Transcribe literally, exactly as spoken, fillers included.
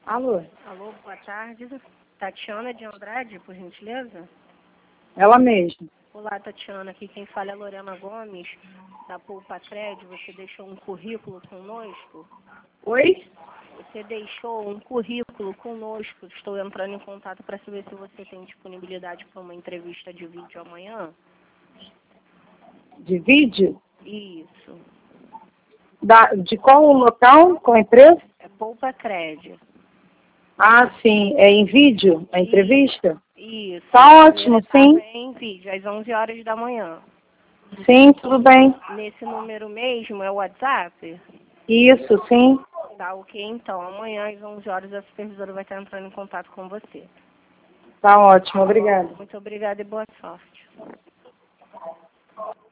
Alô? Alô, boa tarde. Tatiana de Andrade, por gentileza? Ela mesma. Olá, Tatiana. Aqui quem fala é Lorena Gomes, da Poupa Cred. Você deixou um currículo conosco? Oi? Você deixou um currículo conosco. Estou entrando em contato para saber se você tem disponibilidade para uma entrevista de vídeo amanhã. De vídeo? Isso. Da, de qual local? Qual empresa? É Poupa Cred. Ah, sim. É em vídeo? A entrevista? Isso. Tá A ótimo, primeira sim. etapa é em vídeo, às onze horas da manhã. Sim, tudo bem. Nesse número mesmo é o WhatsApp? Isso, sim. Tá ok, então. Amanhã às onze horas a supervisora vai estar entrando em contato com você. Tá ótimo, obrigada. Muito obrigada e boa sorte.